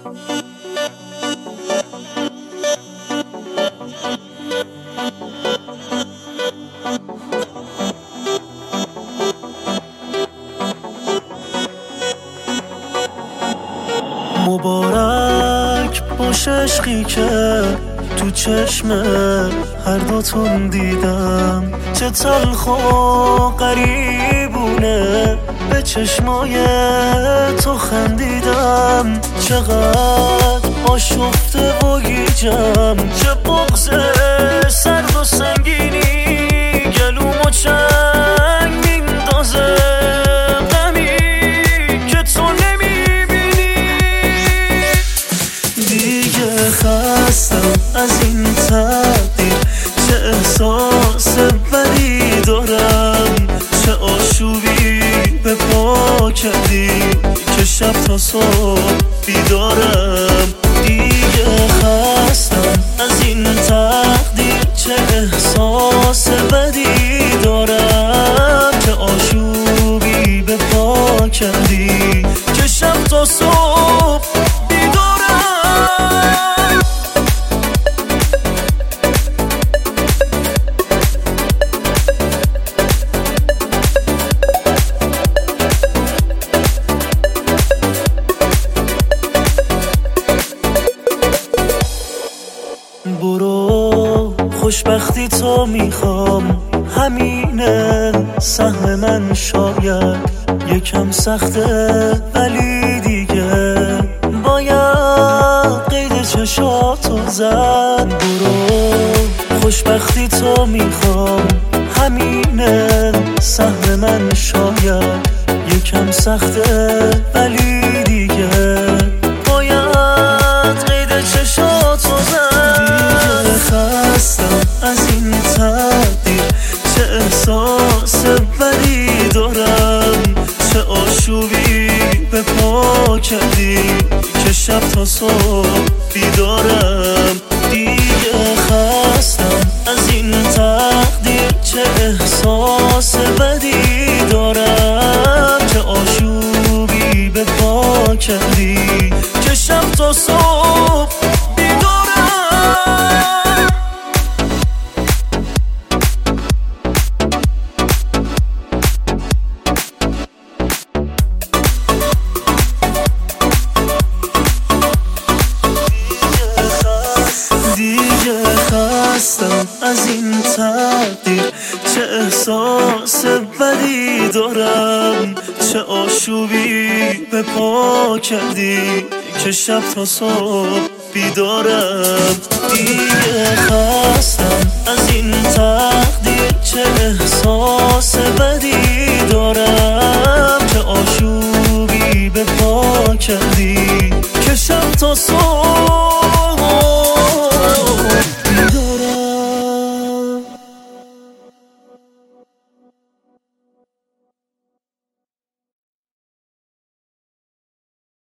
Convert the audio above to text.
مبارک باش عشقی که تو چشم هر دوتون دیدم، چه تلخ و غریبونه به چشمای تو خندیدم. چقدر آشفته و گیجم، چه بغض سرد و سنگینی گلومو چنگ میندازه. غمی که تو نمیبینی، دیگه خستم از این تقدیر. چه احساس بدی دارم، چه آشوبی به پا کردی که شب تا صبح بیدارم. دیگه خستم از این تقدیر، چه احساس بدی دارم، چه آشوبی به پا کردی که شب تا صبح بیدارم. برو خوشبختی تو میخوام، همینه سهم من. شاید یکم سخته ولی دیگه باید قید چشاتو زد. برو خوشبختی تو میخوام، همینه سهم من. شاید یکم سخته ولی دیگه باید قید چشاتو زد. خستم از این تقدیر، چه احساس بدی دارم، چه آشوبی به پا کردی که شب تا صبح بیدارم. دیگه خستم از این تقدیر، چه احساس بدی دارم، چه آشوبی به پا کردی که شب تا صبح بیدارم. دیگه خستم از این تقدیر، چه احساس بدی دارم، چه آشوبی به پا کردی که شب تا صبح بیدارم. دیگه خستم از این تقدیر، چه احساس بدی دارم، چه آشوبی به پا کردی که شب تا صبح